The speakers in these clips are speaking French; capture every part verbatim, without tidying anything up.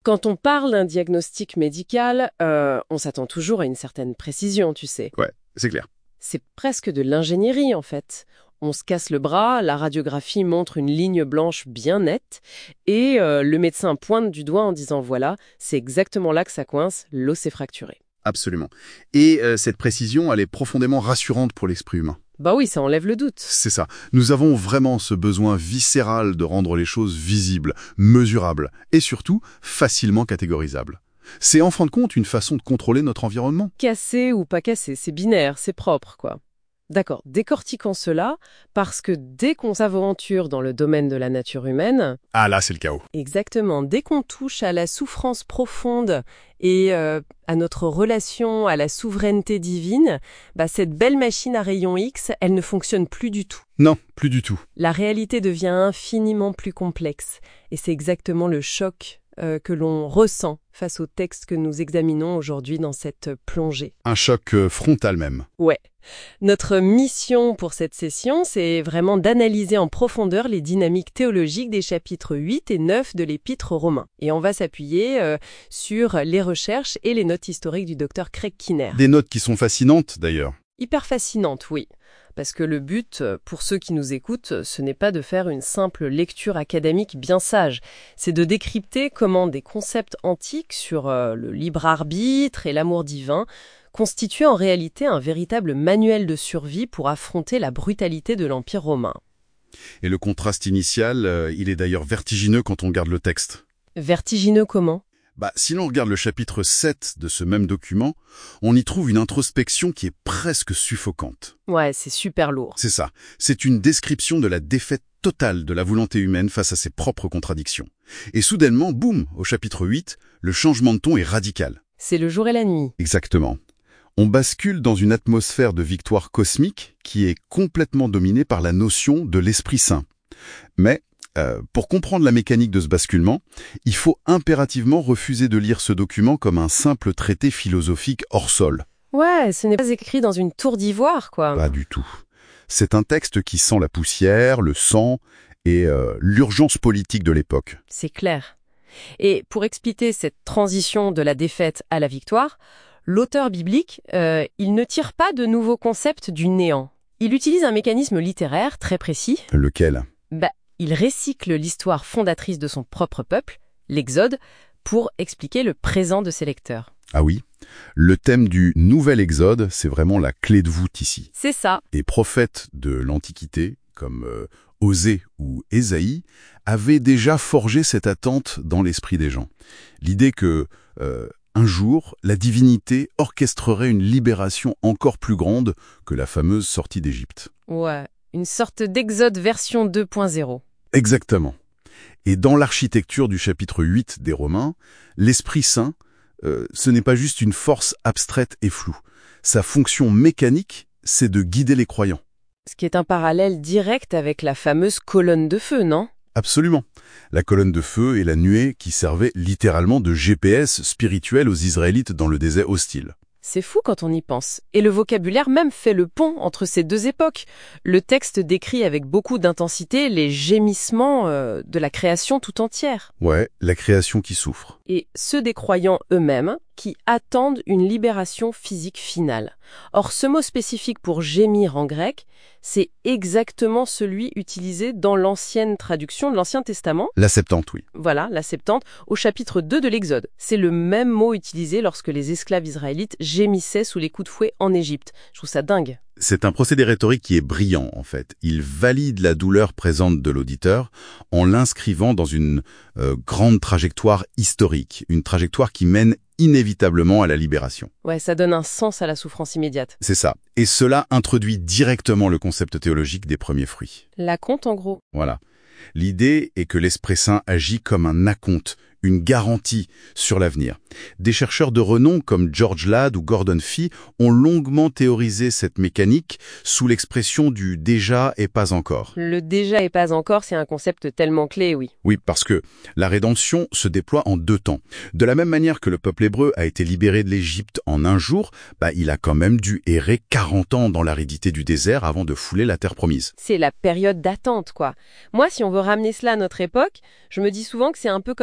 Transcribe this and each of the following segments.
Quand on parle d'un diagnostic médical, euh, on s'attend toujours à une certaine précision, tu sais. Ouais, c'est clair. C'est presque de l'ingénierie, en fait. On se casse le bras, la radiographie montre une ligne blanche bien nette, et euh, le médecin pointe du doigt en disant « voilà, c'est exactement là que ça coince, l'os est fracturé ». Absolument. Et euh, cette précision, elle est profondément rassurante pour l'esprit humain. Bah oui, ça enlève le doute. C'est ça. Nous avons vraiment ce besoin viscéral de rendre les choses visibles, mesurables, et surtout facilement catégorisables. C'est en fin de compte une façon de contrôler notre environnement. Cassé ou pas cassé, c'est binaire, c'est propre, quoi. D'accord, décortiquons cela, parce que dès qu'on s'aventure dans le domaine de la nature humaine... Ah là, c'est le chaos. Exactement, dès qu'on touche à la souffrance profonde et euh, à notre relation à la souveraineté divine, bah, cette belle machine à rayons X, elle ne fonctionne plus du tout. Non, plus du tout. La réalité devient infiniment plus complexe, et c'est exactement le choc euh, que l'on ressent face au texte que nous examinons aujourd'hui dans cette plongée. Un choc euh, frontal même. Ouais. Notre mission pour cette session, c'est vraiment d'analyser en profondeur les dynamiques théologiques des chapitres huit et neuf de l'Épître aux Romains. Et on va s'appuyer euh, sur les recherches et les notes historiques du docteur Craig Kinner. Des notes qui sont fascinantes, d'ailleurs. Hyper fascinantes, oui. Parce que le but, pour ceux qui nous écoutent, ce n'est pas de faire une simple lecture académique bien sage. C'est de décrypter comment des concepts antiques sur euh, le libre arbitre et l'amour divin constituaient en réalité un véritable manuel de survie pour affronter la brutalité de l'Empire romain. Et le contraste initial, euh, il est d'ailleurs vertigineux quand on regarde le texte. Vertigineux comment ? Bah, si l'on regarde le chapitre sept de ce même document, on y trouve une introspection qui est presque suffocante. Ouais, c'est super lourd. C'est ça. C'est une description de la défaite totale de la volonté humaine face à ses propres contradictions. Et soudainement, boum, au chapitre huit, le changement de ton est radical. C'est le jour et la nuit. Exactement. On bascule dans une atmosphère de victoire cosmique qui est complètement dominée par la notion de l'Esprit Saint. Mais, euh, pour comprendre la mécanique de ce basculement, il faut impérativement refuser de lire ce document comme un simple traité philosophique hors sol. Ouais, ce n'est pas écrit dans une tour d'ivoire, quoi. Pas du tout. C'est un texte qui sent la poussière, le sang et euh, l'urgence politique de l'époque. C'est clair. Et pour expliquer cette transition de la défaite à la victoire, l'auteur biblique, euh, il ne tire pas de nouveaux concepts du néant. Il utilise un mécanisme littéraire très précis. Lequel ? Bah, il recycle l'histoire fondatrice de son propre peuple, l'Exode, pour expliquer le présent de ses lecteurs. Ah oui, le thème du nouvel Exode, c'est vraiment la clé de voûte ici. C'est ça. Les prophètes de l'Antiquité, comme euh, Osée ou Ésaïe, avaient déjà forgé cette attente dans l'esprit des gens. L'idée que, euh, un jour, la divinité orchestrerait une libération encore plus grande que la fameuse sortie d'Égypte. Ouais, une sorte d'Exode version deux point zéro. Exactement. Et dans l'architecture du chapitre huit des Romains, l'Esprit Saint, euh, ce n'est pas juste une force abstraite et floue. Sa fonction mécanique, c'est de guider les croyants. Ce qui est un parallèle direct avec la fameuse colonne de feu, non ? Absolument. La colonne de feu et la nuée qui servaient littéralement de G P S spirituel aux Israélites dans le désert hostile. C'est fou quand on y pense. Et le vocabulaire même fait le pont entre ces deux époques. Le texte décrit avec beaucoup d'intensité les gémissements euh, de la création tout entière. Ouais, la création qui souffre. Et ceux des croyants eux-mêmes qui attendent une libération physique finale. Or, ce mot spécifique pour gémir en grec, c'est exactement celui utilisé dans l'ancienne traduction de l'Ancien Testament. La Septante, oui. Voilà, la Septante, au chapitre deux de l'Exode. C'est le même mot utilisé lorsque les esclaves israélites gémissaient sous les coups de fouet en Égypte. Je trouve ça dingue. C'est un procédé rhétorique qui est brillant, en fait. Il valide la douleur présente de l'auditeur en l'inscrivant dans une euh, grande trajectoire historique, une trajectoire qui mène inévitablement à la libération. Ouais, ça donne un sens à la souffrance immédiate. C'est ça. Et cela introduit directement le concept théologique des premiers fruits. L'acompte, en gros. Voilà. L'idée est que l'Esprit Saint agit comme un acompte, une garantie sur l'avenir. Des chercheurs de renom comme George Ladd ou Gordon Fee ont longuement théorisé cette mécanique sous l'expression du « déjà et pas encore ». Le déjà et pas encore, c'est un concept tellement clé, oui. Oui, parce que la rédemption se déploie en deux temps. De la même manière que le peuple hébreu a été libéré de l'Égypte en un jour, bah, il a quand même dû errer quarante ans dans l'aridité du désert avant de fouler la terre promise. C'est la période d'attente, quoi. Moi, si on veut ramener cela à notre époque, je me dis souvent que c'est un peu comme s'asseoir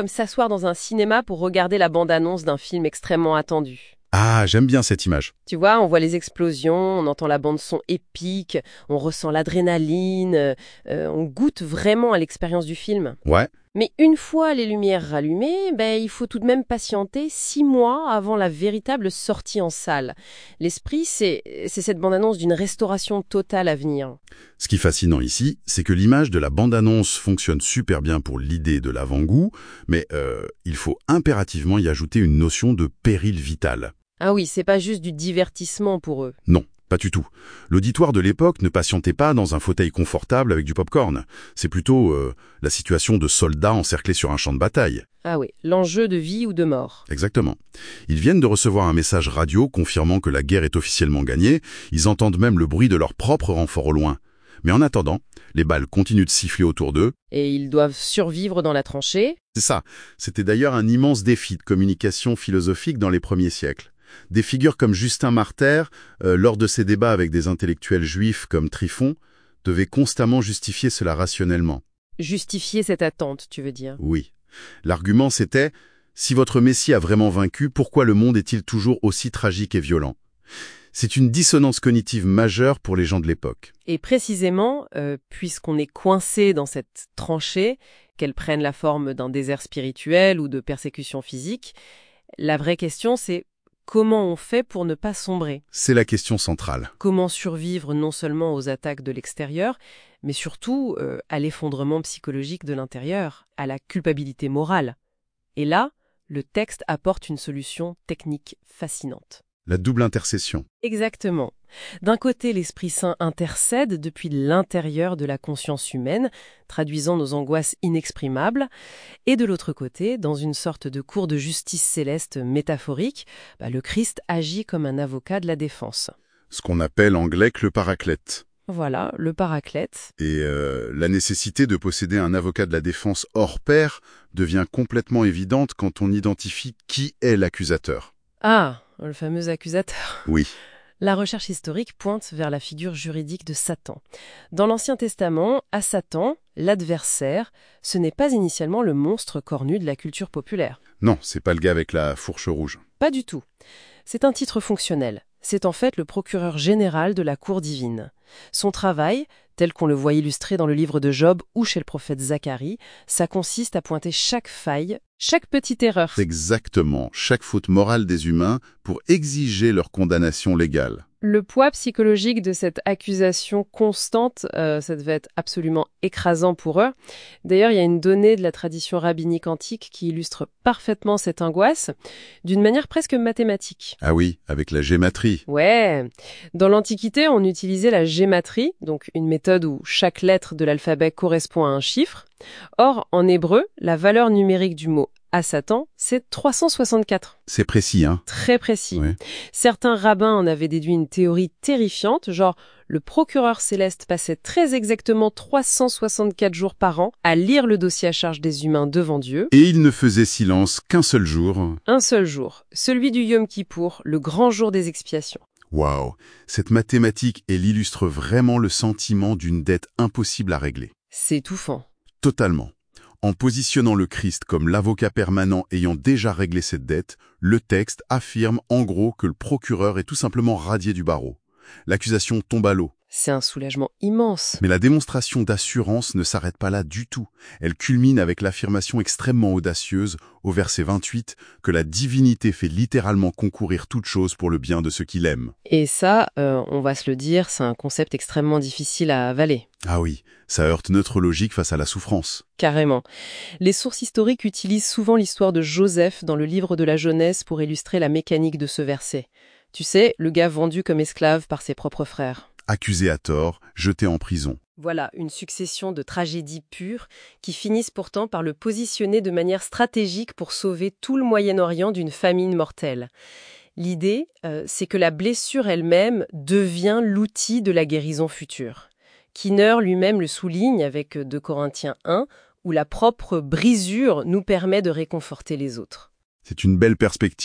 s'asseoir dans un cinéma pour regarder la bande-annonce d'un film extrêmement attendu. Ah, j'aime bien cette image. Tu vois, on voit les explosions, on entend la bande-son épique, on ressent l'adrénaline, euh, euh, on goûte vraiment à l'expérience du film. Ouais, Mais une fois les lumières rallumées, ben, il faut tout de même patienter six mois avant la véritable sortie en salle. L'esprit, c'est, c'est cette bande-annonce d'une restauration totale à venir. ce qui est fascinant ici, c'est que l'image de la bande-annonce fonctionne super bien pour l'idée de l'avant-goût, mais euh, il faut impérativement y ajouter une notion de péril vital. Ah oui, c'est pas juste du divertissement pour eux. Non, pas du tout. L'auditoire de l'époque ne patientait pas dans un fauteuil confortable avec du popcorn. C'est plutôt euh, la situation de soldats encerclés sur un champ de bataille. Ah oui, l'enjeu de vie ou de mort. Exactement. Ils viennent de recevoir un message radio confirmant que la guerre est officiellement gagnée. Ils entendent même le bruit de leur propre renfort au loin. Mais en attendant, les balles continuent de siffler autour d'eux. Et ils doivent survivre dans la tranchée. C'est ça. C'était d'ailleurs un immense défi de communication philosophique dans les premiers siècles. Des figures comme Justin Martyr, euh, lors de ses débats avec des intellectuels juifs comme Tryphon, devaient constamment justifier cela rationnellement. Justifier cette attente, tu veux dire. Oui. L'argument c'était « Si votre Messie a vraiment vaincu, pourquoi le monde est-il toujours aussi tragique et violent ?» C'est une dissonance cognitive majeure pour les gens de l'époque. Et précisément, euh, puisqu'on est coincé dans cette tranchée, qu'elle prenne la forme d'un désert spirituel ou de persécution physique, la vraie question c'est comment on fait pour ne pas sombrer? C'est la question centrale. Comment survivre non seulement aux attaques de l'extérieur, mais surtout euh, à l'effondrement psychologique de l'intérieur, à la culpabilité morale. Et là, le texte apporte une solution technique fascinante. La double intercession. Exactement. D'un côté, l'Esprit Saint intercède depuis l'intérieur de la conscience humaine, traduisant nos angoisses inexprimables, et de l'autre côté, dans une sorte de cour de justice céleste métaphorique, bah, le Christ agit comme un avocat de la défense. Ce qu'on appelle en grec le paraclète. Voilà, le paraclète. Et euh, la nécessité de posséder un avocat de la défense hors pair devient complètement évidente quand on identifie qui est l'accusateur. Ah, le fameux accusateur. Oui. La recherche historique pointe vers la figure juridique de Satan. Dans l'Ancien Testament, à Satan, l'adversaire, ce n'est pas initialement le monstre cornu de la culture populaire. Non, c'est pas le gars avec la fourche rouge. Pas du tout. C'est un titre fonctionnel. C'est en fait le procureur général de la cour divine. Son travail, tel qu'on le voit illustré dans le livre de Job ou chez le prophète Zacharie, ça consiste à pointer chaque faille, chaque petite erreur. Exactement, chaque faute morale des humains pour exiger leur condamnation légale. Le poids psychologique de cette accusation constante, euh, ça devait être absolument écrasant pour eux. D'ailleurs, il y a une donnée de la tradition rabbinique antique qui illustre parfaitement cette angoisse, d'une manière presque mathématique. Ah oui, avec la gématrie. Ouais, dans l'Antiquité, on utilisait la gématrie, donc une méthode où chaque lettre de l'alphabet correspond à un chiffre. Or, en hébreu, la valeur numérique du mot à Satan, c'est trois cent soixante-quatre. C'est précis, hein? Très précis. Ouais. Certains rabbins en avaient déduit une théorie terrifiante, genre le procureur céleste passait très exactement trois cent soixante-quatre jours par an à lire le dossier à charge des humains devant Dieu. Et il ne faisait silence qu'un seul jour. Un seul jour, celui du Yom Kippour, le grand jour des expiations. Waouh! Cette mathématique, elle illustre vraiment le sentiment d'une dette impossible à régler. C'est étouffant. Totalement. En positionnant le Christ comme l'avocat permanent ayant déjà réglé cette dette, le texte affirme en gros que le procureur est tout simplement radié du barreau. L'accusation tombe à l'eau. C'est un soulagement immense. Mais la démonstration d'assurance ne s'arrête pas là du tout. Elle culmine avec l'affirmation extrêmement audacieuse, au verset vingt-huit, que la divinité fait littéralement concourir toute chose pour le bien de ceux qui l'aiment. Et ça, euh, on va se le dire, c'est un concept extrêmement difficile à avaler. Ah oui, ça heurte notre logique face à la souffrance. Carrément. Les sources historiques utilisent souvent l'histoire de Joseph dans le livre de la Genèse pour illustrer la mécanique de ce verset. Tu sais, le gars vendu comme esclave par ses propres frères. Accusé à tort, jeté en prison. Voilà, une succession de tragédies pures qui finissent pourtant par le positionner de manière stratégique pour sauver tout le Moyen-Orient d'une famine mortelle. L'idée, euh, c'est que la blessure elle-même devient l'outil de la guérison future. Kinner lui-même le souligne avec deux Corinthiens un, où la propre brisure nous permet de réconforter les autres. C'est une belle perspective.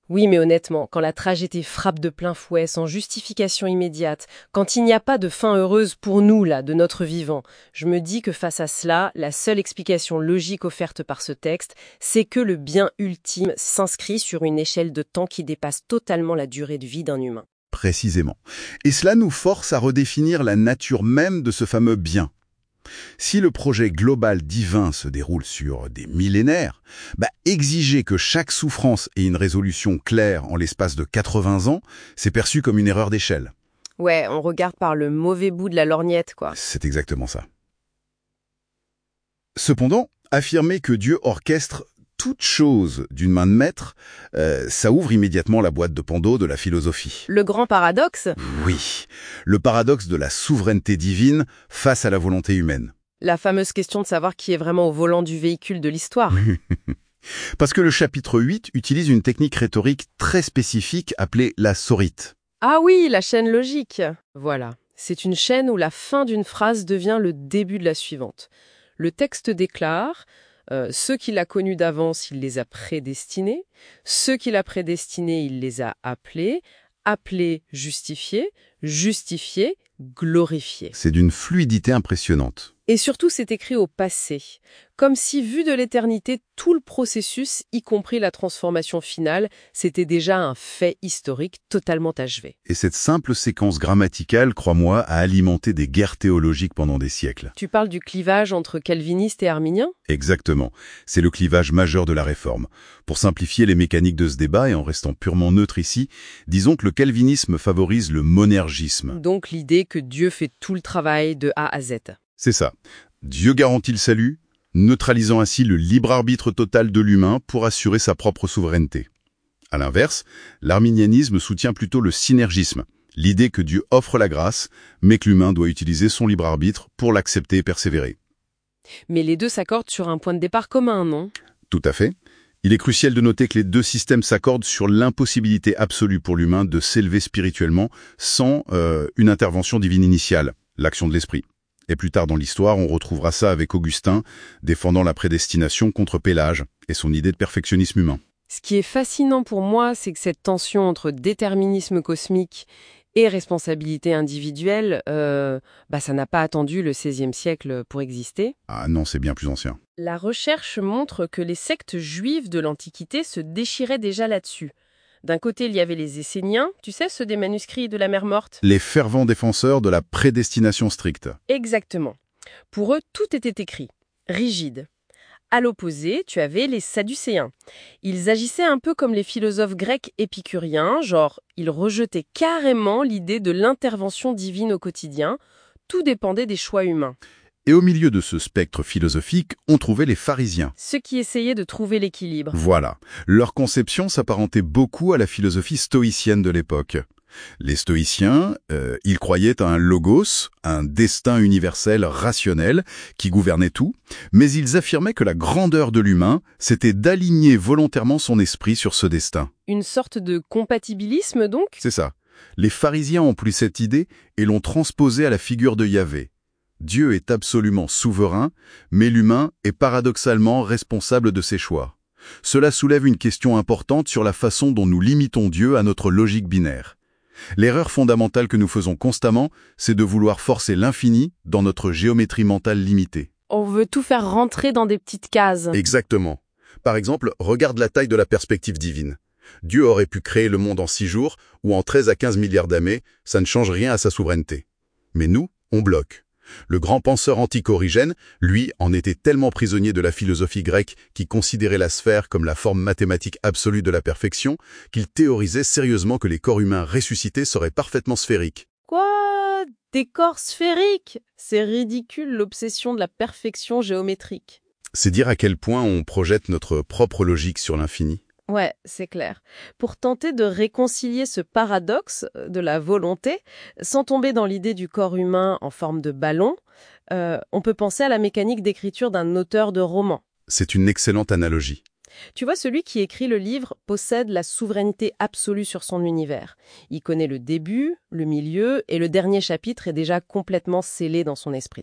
Oui, mais honnêtement, quand la tragédie frappe de plein fouet, sans justification immédiate, quand il n'y a pas de fin heureuse pour nous, là, de notre vivant, je me dis que face à cela, la seule explication logique offerte par ce texte, c'est que le bien ultime s'inscrit sur une échelle de temps qui dépasse totalement la durée de vie d'un humain. Précisément. Et cela nous force à redéfinir la nature même de ce fameux bien. Si le projet global divin se déroule sur des millénaires, bah, exiger que chaque souffrance ait une résolution claire en l'espace de quatre-vingts ans, c'est perçu comme une erreur d'échelle. Ouais, on regarde par le mauvais bout de la lorgnette, quoi. C'est exactement ça. Cependant, affirmer que Dieu orchestre toute chose d'une main de maître, euh, ça ouvre immédiatement la boîte de Pandore de la philosophie. Le grand paradoxe? Oui, le paradoxe de la souveraineté divine face à la volonté humaine. La fameuse question de savoir qui est vraiment au volant du véhicule de l'histoire. Parce que le chapitre huit utilise une technique rhétorique très spécifique appelée la sorite. Ah oui, la chaîne logique. Voilà, c'est une chaîne où la fin d'une phrase devient le début de la suivante. Le texte déclare... Euh, ceux qu'il a connus d'avance, il les a prédestinés. Ceux qu'il a prédestinés, il les a appelés. Appelés, justifiés. Justifiés, glorifiés. C'est d'une fluidité impressionnante. Et surtout, c'est écrit au passé. Comme si, vu de l'éternité, tout le processus, y compris la transformation finale, c'était déjà un fait historique totalement achevé. Et cette simple séquence grammaticale, crois-moi, a alimenté des guerres théologiques pendant des siècles. Tu parles du clivage entre calvinistes et arminiens ? Exactement. C'est le clivage majeur de la Réforme. Pour simplifier les mécaniques de ce débat et en restant purement neutre ici, disons que le calvinisme favorise le monergisme. Donc l'idée que Dieu fait tout le travail de A à Z. C'est ça. Dieu garantit le salut, neutralisant ainsi le libre arbitre total de l'humain pour assurer sa propre souveraineté. À l'inverse, l'arminianisme soutient plutôt le synergisme, l'idée que Dieu offre la grâce, mais que l'humain doit utiliser son libre arbitre pour l'accepter et persévérer. Mais les deux s'accordent sur un point de départ commun, non ? Tout à fait. Il est crucial de noter que les deux systèmes s'accordent sur l'impossibilité absolue pour l'humain de s'élever spirituellement sans euh, une intervention divine initiale, l'action de l'esprit. Et plus tard dans l'histoire, on retrouvera ça avec Augustin, défendant la prédestination contre Pélage et son idée de perfectionnisme humain. Ce qui est fascinant pour moi, c'est que cette tension entre déterminisme cosmique et responsabilité individuelle, euh, bah ça n'a pas attendu le seizième siècle pour exister. Ah non, c'est bien plus ancien. La recherche montre que les sectes juives de l'Antiquité se déchiraient déjà là-dessus. D'un côté, il y avait les Esséniens, tu sais, ceux des manuscrits de la mer Morte. Les fervents défenseurs de la prédestination stricte. Exactement. Pour eux, tout était écrit, rigide. À l'opposé, tu avais les Sadducéens. Ils agissaient un peu comme les philosophes grecs épicuriens, genre, ils rejetaient carrément l'idée de l'intervention divine au quotidien. Tout dépendait des choix humains. Et au milieu de ce spectre philosophique, on trouvait les pharisiens. Ceux qui essayaient de trouver l'équilibre. Voilà. Leur conception s'apparentait beaucoup à la philosophie stoïcienne de l'époque. Les stoïciens, euh, ils croyaient à un logos, un destin universel rationnel qui gouvernait tout, mais ils affirmaient que la grandeur de l'humain, c'était d'aligner volontairement son esprit sur ce destin. Une sorte de compatibilisme donc ? C'est ça. Les pharisiens ont pris cette idée et l'ont transposée à la figure de Yahvé. Dieu est absolument souverain, mais l'humain est paradoxalement responsable de ses choix. Cela soulève une question importante sur la façon dont nous limitons Dieu à notre logique binaire. L'erreur fondamentale que nous faisons constamment, c'est de vouloir forcer l'infini dans notre géométrie mentale limitée. On veut tout faire rentrer dans des petites cases. Exactement. Par exemple, regarde la taille de la perspective divine. Dieu aurait pu créer le monde en six jours ou en treize à quinze milliards d'années, ça ne change rien à sa souveraineté. Mais nous, on bloque. Le grand penseur antique Origène, lui, en était tellement prisonnier de la philosophie grecque qui considérait la sphère comme la forme mathématique absolue de la perfection, qu'il théorisait sérieusement que les corps humains ressuscités seraient parfaitement sphériques. Quoi ? Des corps sphériques ? C'est ridicule l'obsession de la perfection géométrique. C'est dire à quel point on projette notre propre logique sur l'infini. Ouais, c'est clair. Pour tenter de réconcilier ce paradoxe de la volonté, sans tomber dans l'idée du corps humain en forme de ballon, euh, on peut penser à la mécanique d'écriture d'un auteur de roman. C'est une excellente analogie. Tu vois, celui qui écrit le livre possède la souveraineté absolue sur son univers. Il connaît le début, le milieu, et le dernier chapitre est déjà complètement scellé dans son esprit.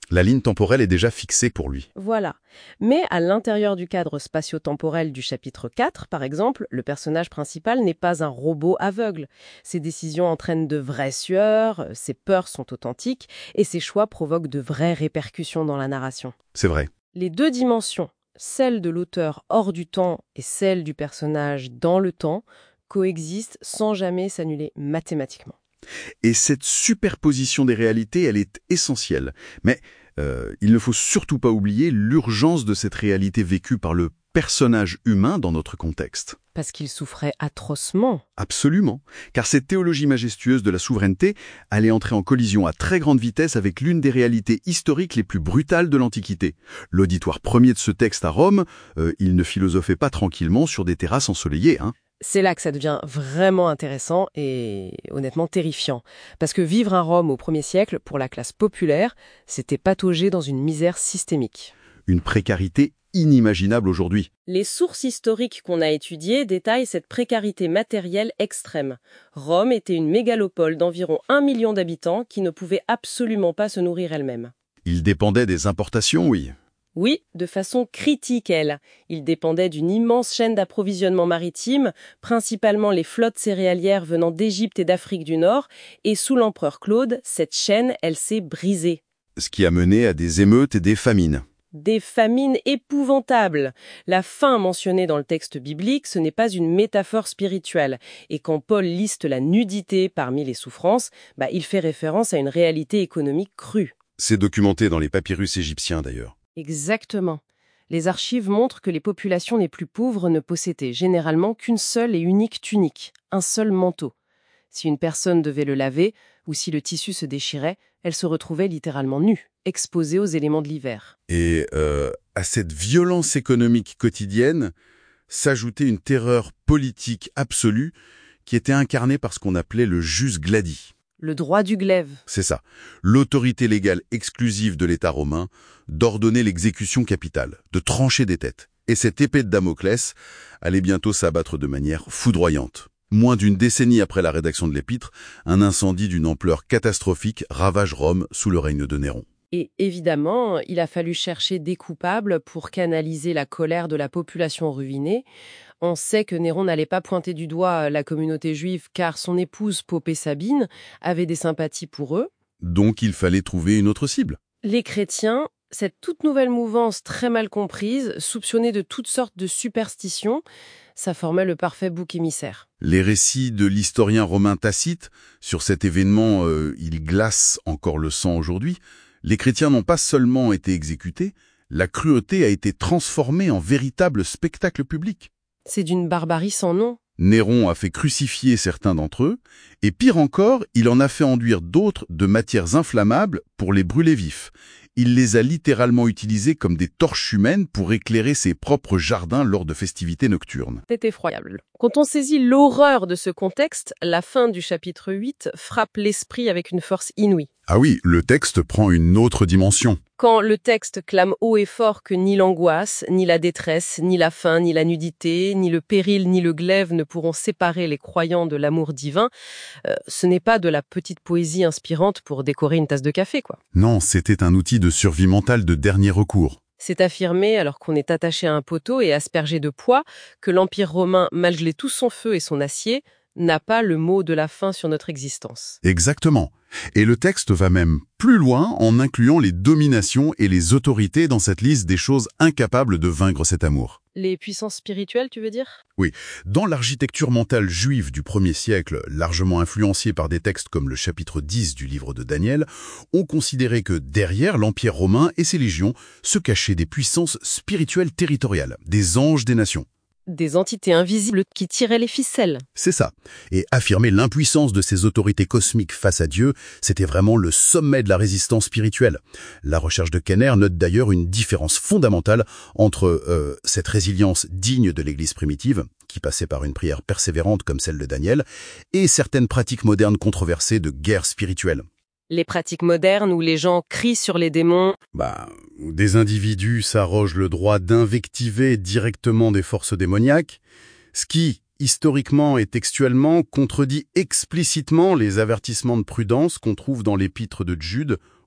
La ligne temporelle est déjà fixée pour lui. Voilà. Mais à l'intérieur du cadre spatio-temporel du chapitre quatre, par exemple, le personnage principal n'est pas un robot aveugle. Ses décisions entraînent de vraies sueurs, ses peurs sont authentiques, et ses choix provoquent de vraies répercussions dans la narration. C'est vrai. Les deux dimensions, celle de l'auteur hors du temps et celle du personnage dans le temps, coexistent sans jamais s'annuler mathématiquement. Et cette superposition des réalités, elle est essentielle. Mais euh, il ne faut surtout pas oublier l'urgence de cette réalité vécue par le personnage humain dans notre contexte. Parce qu'il souffrait atrocement. Absolument. Car cette théologie majestueuse de la souveraineté allait entrer en collision à très grande vitesse avec l'une des réalités historiques les plus brutales de l'Antiquité. L'auditoire premier de ce texte à Rome, euh, il ne philosophait pas tranquillement sur des terrasses ensoleillées, hein. C'est là que ça devient vraiment intéressant et honnêtement terrifiant. Parce que vivre à Rome au premier siècle, pour la classe populaire, c'était patauger dans une misère systémique. Une précarité inimaginable aujourd'hui. Les sources historiques qu'on a étudiées détaillent cette précarité matérielle extrême. Rome était une mégalopole d'environ un million d'habitants qui ne pouvait absolument pas se nourrir elle-même. Il dépendait des importations, oui. Oui, de façon critique, elle. Il dépendait d'une immense chaîne d'approvisionnement maritime, principalement les flottes céréalières venant d'Égypte et d'Afrique du Nord, et sous l'empereur Claude, cette chaîne, elle s'est brisée. Ce qui a mené à des émeutes et des famines. Des famines épouvantables. La faim mentionnée dans le texte biblique, ce n'est pas une métaphore spirituelle. Et quand Paul liste la nudité parmi les souffrances, bah, il fait référence à une réalité économique crue. C'est documenté dans les papyrus égyptiens d'ailleurs. Exactement. Les archives montrent que les populations les plus pauvres ne possédaient généralement qu'une seule et unique tunique, un seul manteau. Si une personne devait le laver, ou si le tissu se déchirait, elle se retrouvait littéralement nue, exposée aux éléments de l'hiver. Et euh, à cette violence économique quotidienne, s'ajoutait une terreur politique absolue qui était incarnée par ce qu'on appelait le jus gladi. Le droit du glaive. C'est ça, l'autorité légale exclusive de l'État romain d'ordonner l'exécution capitale, de trancher des têtes. Et cette épée de Damoclès allait bientôt s'abattre de manière foudroyante. Moins d'une décennie après la rédaction de l'épître, un incendie d'une ampleur catastrophique ravage Rome sous le règne de Néron. Et évidemment, il a fallu chercher des coupables pour canaliser la colère de la population ruinée. On sait que Néron n'allait pas pointer du doigt la communauté juive car son épouse Popée Sabine avait des sympathies pour eux. Donc il fallait trouver une autre cible. Les chrétiens, cette toute nouvelle mouvance très mal comprise, soupçonnée de toutes sortes de superstitions, ça formait le parfait bouc émissaire. Les récits de l'historien romain Tacite sur cet événement, euh, il glace encore le sang aujourd'hui. Les chrétiens n'ont pas seulement été exécutés, la cruauté a été transformée en véritable spectacle public. C'est d'une barbarie sans nom. Néron a fait crucifier certains d'entre eux, et pire encore, il en a fait enduire d'autres de matières inflammables pour les brûler vifs. Il les a littéralement utilisés comme des torches humaines pour éclairer ses propres jardins lors de festivités nocturnes. C'est effroyable. Quand on saisit l'horreur de ce contexte, la fin du chapitre huit frappe l'esprit avec une force inouïe. Ah oui, le texte prend une autre dimension. Quand le texte clame haut et fort que ni l'angoisse, ni la détresse, ni la faim, ni la nudité, ni le péril, ni le glaive ne pourront séparer les croyants de l'amour divin, euh, ce n'est pas de la petite poésie inspirante pour décorer une tasse de café, quoi. Non, c'était un outil de survie mentale de dernier recours. C'est affirmé, alors qu'on est attaché à un poteau et aspergé de poids, que l'Empire romain, malgré tout son feu et son acier, n'a pas le mot de la fin sur notre existence. Exactement. Et le texte va même plus loin en incluant les dominations et les autorités dans cette liste des choses incapables de vaincre cet amour. Les puissances spirituelles, tu veux dire ? Oui. Dans l'architecture mentale juive du premier siècle, largement influencée par des textes comme le chapitre dix du livre de Daniel, on considérait que derrière l'Empire romain et ses légions se cachaient des puissances spirituelles territoriales, des anges des nations. Des entités invisibles qui tiraient les ficelles. C'est ça. Et affirmer l'impuissance de ces autorités cosmiques face à Dieu, c'était vraiment le sommet de la résistance spirituelle. La recherche de Kenner note d'ailleurs une différence fondamentale entre euh, cette résilience digne de l'Église primitive, qui passait par une prière persévérante comme celle de Daniel, et certaines pratiques modernes controversées de guerre spirituelle. Les pratiques modernes où les gens crient sur les démons. Bah, des individus s'arrogent le droit d'invectiver directement des forces démoniaques, ce qui, historiquement et textuellement, contredit explicitement les avertissements de prudence qu'on trouve dans l'épître de Jude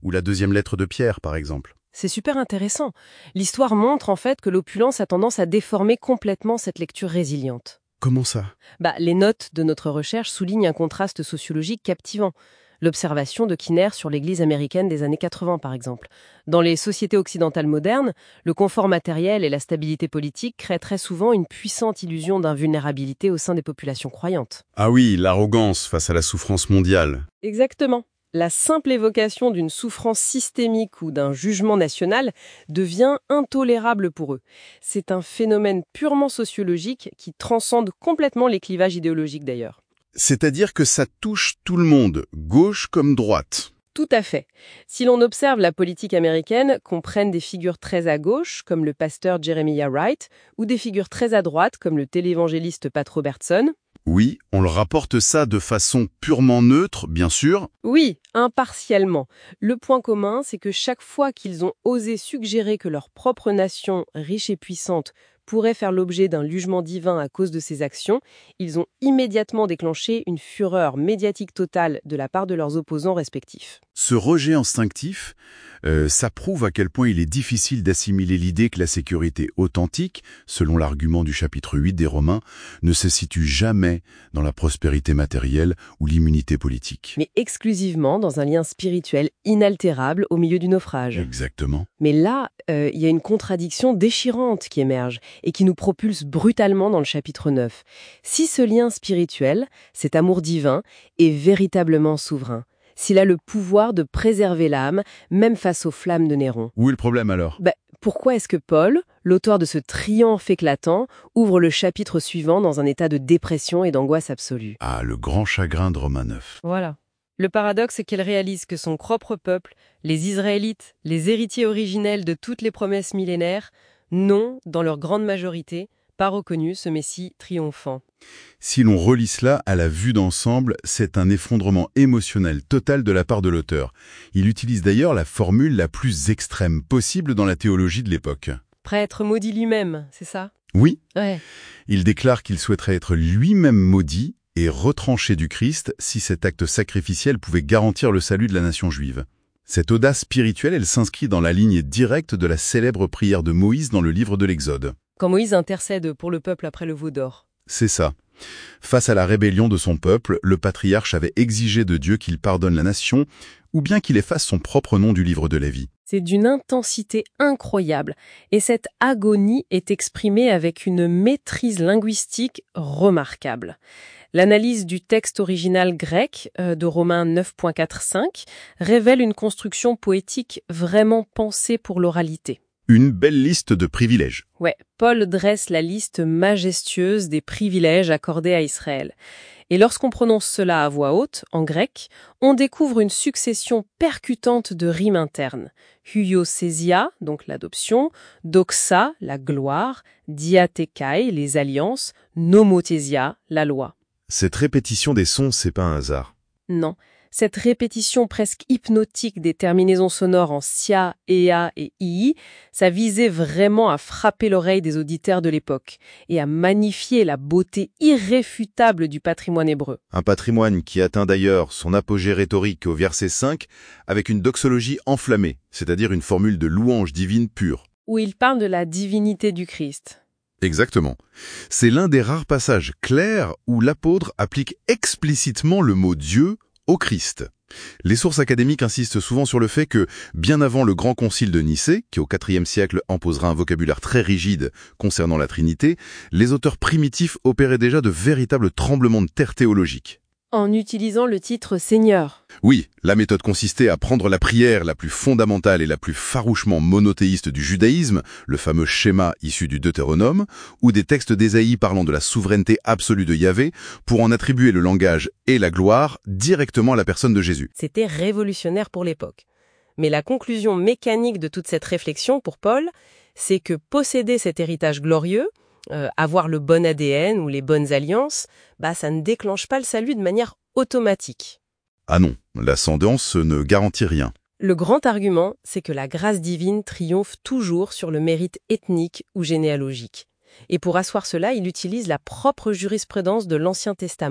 ou la deuxième lettre de Pierre, par exemple. C'est super intéressant. L'histoire montre en fait que l'opulence a tendance à déformer complètement cette lecture résiliente. Comment ça? Bah, les notes de notre recherche soulignent un contraste sociologique captivant. L'observation de Kinner sur l'Église américaine des années quatre-vingts, par exemple. Dans les sociétés occidentales modernes, le confort matériel et la stabilité politique créent très souvent une puissante illusion d'invulnérabilité au sein des populations croyantes. Ah oui, l'arrogance face à la souffrance mondiale. Exactement. La simple évocation d'une souffrance systémique ou d'un jugement national devient intolérable pour eux. C'est un phénomène purement sociologique qui transcende complètement les clivages idéologiques d'ailleurs. C'est-à-dire que ça touche tout le monde, gauche comme droite. Tout à fait. Si l'on observe la politique américaine, qu'on prenne des figures très à gauche, comme le pasteur Jeremiah Wright, ou des figures très à droite, comme le télévangéliste Pat Robertson. Oui, on le rapporte ça de façon purement neutre, bien sûr. Oui, impartialement. Le point commun, c'est que chaque fois qu'ils ont osé suggérer que leur propre nation, riche et puissante, pourrait faire l'objet d'un jugement divin à cause de ses actions, ils ont immédiatement déclenché une fureur médiatique totale de la part de leurs opposants respectifs. Ce rejet instinctif, euh, ça prouve à quel point il est difficile d'assimiler l'idée que la sécurité authentique, selon l'argument du chapitre huit des Romains, ne se situe jamais dans la prospérité matérielle ou l'immunité politique. Mais exclusivement dans un lien spirituel inaltérable au milieu du naufrage. Exactement. Mais là, euh, il y a une contradiction déchirante qui émerge et qui nous propulse brutalement dans le chapitre neuf. Si ce lien spirituel, cet amour divin, est véritablement souverain, s'il a le pouvoir de préserver l'âme, même face aux flammes de Néron. Où est le problème alors? Bah, pourquoi est-ce que Paul, l'auteur de ce triomphe éclatant, ouvre le chapitre suivant dans un état de dépression et d'angoisse absolue? Ah, le grand chagrin de Romains neuf. Voilà. Le paradoxe, c'est qu'il réalise que son propre peuple, les Israélites, les héritiers originels de toutes les promesses millénaires, n'ont, dans leur grande majorité, pas reconnu ce Messie triomphant. Si l'on relit cela à la vue d'ensemble, c'est un effondrement émotionnel total de la part de l'auteur. Il utilise d'ailleurs la formule la plus extrême possible dans la théologie de l'époque. Prêt à être maudit lui-même, c'est ça? Oui, Ouais. il déclare qu'il souhaiterait être lui-même maudit et retranché du Christ si cet acte sacrificiel pouvait garantir le salut de la nation juive. Cette audace spirituelle, elle s'inscrit dans la ligne directe de la célèbre prière de Moïse dans le livre de l'Exode. Quand Moïse intercède pour le peuple après le veau d'or. C'est ça. Face à la rébellion de son peuple, le patriarche avait exigé de Dieu qu'il pardonne la nation, ou bien qu'il efface son propre nom du livre de la vie. C'est d'une intensité incroyable, et cette agonie est exprimée avec une maîtrise linguistique remarquable. L'analyse du texte original grec euh, de Romains neuf point quatre cinq révèle une construction poétique vraiment pensée pour l'oralité. Une belle liste de privilèges. Ouais, Paul dresse la liste majestueuse des privilèges accordés à Israël. Et lorsqu'on prononce cela à voix haute, en grec, on découvre une succession percutante de rimes internes. Huiosésia, donc l'adoption, doxa, la gloire, diathekai, les alliances, nomothésia, la loi. Cette répétition des sons, c'est pas un hasard. Non. Cette répétition presque hypnotique des terminaisons sonores en sia, ea et ii, ça visait vraiment à frapper l'oreille des auditeurs de l'époque et à magnifier la beauté irréfutable du patrimoine hébreu. Un patrimoine qui atteint d'ailleurs son apogée rhétorique au verset cinq avec une doxologie enflammée, c'est-à-dire une formule de louange divine pure. Où il parle de la divinité du Christ. Exactement. C'est l'un des rares passages clairs où l'apôtre applique explicitement le mot Dieu au Christ. Les sources académiques insistent souvent sur le fait que, bien avant le grand concile de Nicée, qui au quatrième siècle imposera un vocabulaire très rigide concernant la Trinité, les auteurs primitifs opéraient déjà de véritables tremblements de terre théologiques. En utilisant le titre Seigneur. Oui, la méthode consistait à prendre la prière la plus fondamentale et la plus farouchement monothéiste du judaïsme, le fameux schéma issu du Deutéronome, ou des textes d'Ésaïe parlant de la souveraineté absolue de Yahvé, pour en attribuer le langage et la gloire directement à la personne de Jésus. C'était révolutionnaire pour l'époque. Mais la conclusion mécanique de toute cette réflexion pour Paul, c'est que posséder cet héritage glorieux, Euh, avoir le bon A D N ou les bonnes alliances, bah ça ne déclenche pas le salut de manière automatique. Ah non, l'ascendance ne garantit rien. Le grand argument, c'est que la grâce divine triomphe toujours sur le mérite ethnique ou généalogique. Et pour asseoir cela, il utilise la propre jurisprudence de l'Ancien Testament.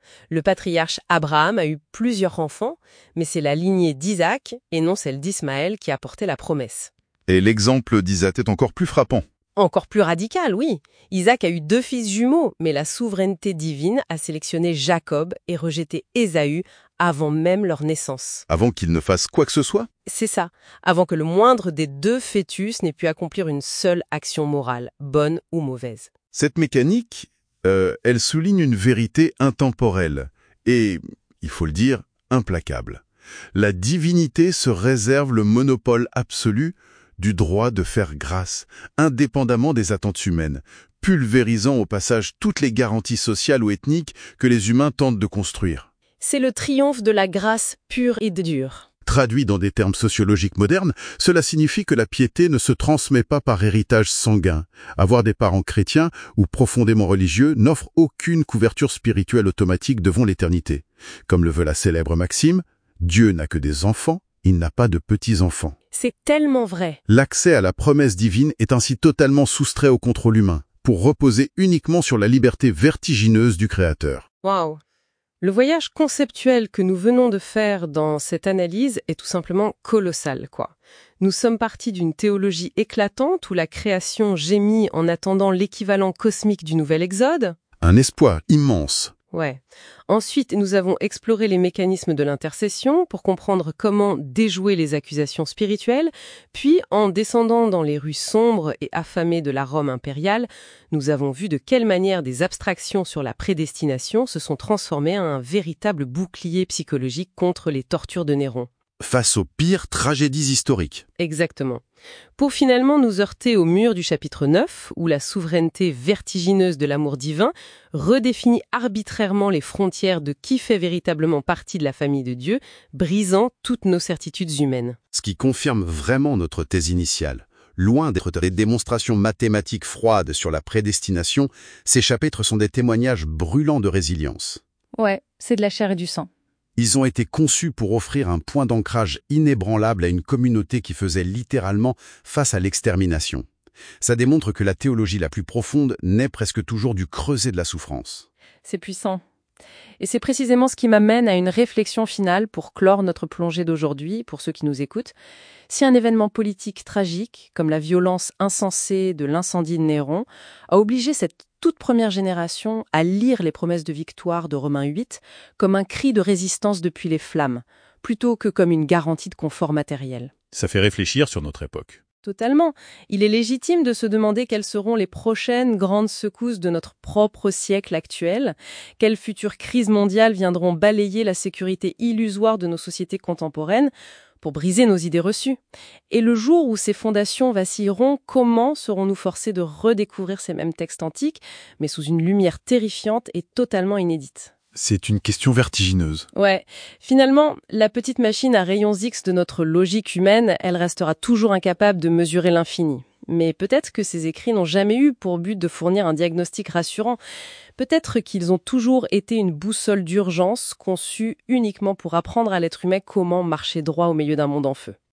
Le patriarche Abraham a eu plusieurs enfants, mais c'est la lignée d'Isaac et non celle d'Ismaël qui a porté la promesse. Et l'exemple d'Isaac est encore plus frappant. Encore plus radical, oui. Isaac a eu deux fils jumeaux, mais la souveraineté divine a sélectionné Jacob et rejeté Ésaü avant même leur naissance. Avant qu'il ne fasse quoi que ce soit? C'est ça, avant que le moindre des deux fœtus n'ait pu accomplir une seule action morale, bonne ou mauvaise. Cette mécanique, euh, elle souligne une vérité intemporelle et, il faut le dire, implacable. La divinité se réserve le monopole absolu du droit de faire grâce, indépendamment des attentes humaines, pulvérisant au passage toutes les garanties sociales ou ethniques que les humains tentent de construire. C'est le triomphe de la grâce pure et dure. Traduit dans des termes sociologiques modernes, cela signifie que la piété ne se transmet pas par héritage sanguin. Avoir des parents chrétiens ou profondément religieux n'offre aucune couverture spirituelle automatique devant l'éternité. Comme le veut la célèbre maxime, Dieu n'a que des enfants, il n'a pas de petits-enfants. C'est tellement vrai. L'accès à la promesse divine est ainsi totalement soustrait au contrôle humain, pour reposer uniquement sur la liberté vertigineuse du Créateur. Waouh! Le voyage conceptuel que nous venons de faire dans cette analyse est tout simplement colossal, quoi. Nous sommes partis d'une théologie éclatante où la création gémit en attendant l'équivalent cosmique du nouvel Exode. Un espoir immense. Ouais. Ensuite, nous avons exploré les mécanismes de l'intercession pour comprendre comment déjouer les accusations spirituelles, puis en descendant dans les rues sombres et affamées de la Rome impériale, nous avons vu de quelle manière des abstractions sur la prédestination se sont transformées en un véritable bouclier psychologique contre les tortures de Néron. Face aux pires tragédies historiques. Exactement. Pour finalement nous heurter au mur du chapitre neuf, où la souveraineté vertigineuse de l'amour divin redéfinit arbitrairement les frontières de qui fait véritablement partie de la famille de Dieu, brisant toutes nos certitudes humaines. Ce qui confirme vraiment notre thèse initiale. Loin d'être des démonstrations mathématiques froides sur la prédestination, ces chapitres sont des témoignages brûlants de résilience. Ouais, c'est de la chair et du sang. Ils ont été conçus pour offrir un point d'ancrage inébranlable à une communauté qui faisait littéralement face à l'extermination. Ça démontre que la théologie la plus profonde naît presque toujours du creuset de la souffrance. C'est puissant. Et c'est précisément ce qui m'amène à une réflexion finale pour clore notre plongée d'aujourd'hui, pour ceux qui nous écoutent. Si un événement politique tragique, comme la violence insensée de l'incendie de Néron, a obligé cette toute première génération à lire les promesses de victoire de Romains huit comme un cri de résistance depuis les flammes, plutôt que comme une garantie de confort matériel. Ça fait réfléchir sur notre époque. Totalement. Il est légitime de se demander quelles seront les prochaines grandes secousses de notre propre siècle actuel, quelles futures crises mondiales viendront balayer la sécurité illusoire de nos sociétés contemporaines pour briser nos idées reçues. Et le jour où ces fondations vacilleront, comment serons-nous forcés de redécouvrir ces mêmes textes antiques, mais sous une lumière terrifiante et totalement inédite ? C'est une question vertigineuse. Ouais. Finalement, la petite machine à rayons X de notre logique humaine, elle restera toujours incapable de mesurer l'infini. Mais peut-être que ces écrits n'ont jamais eu pour but de fournir un diagnostic rassurant. Peut-être qu'ils ont toujours été une boussole d'urgence conçue uniquement pour apprendre à l'être humain comment marcher droit au milieu d'un monde en feu.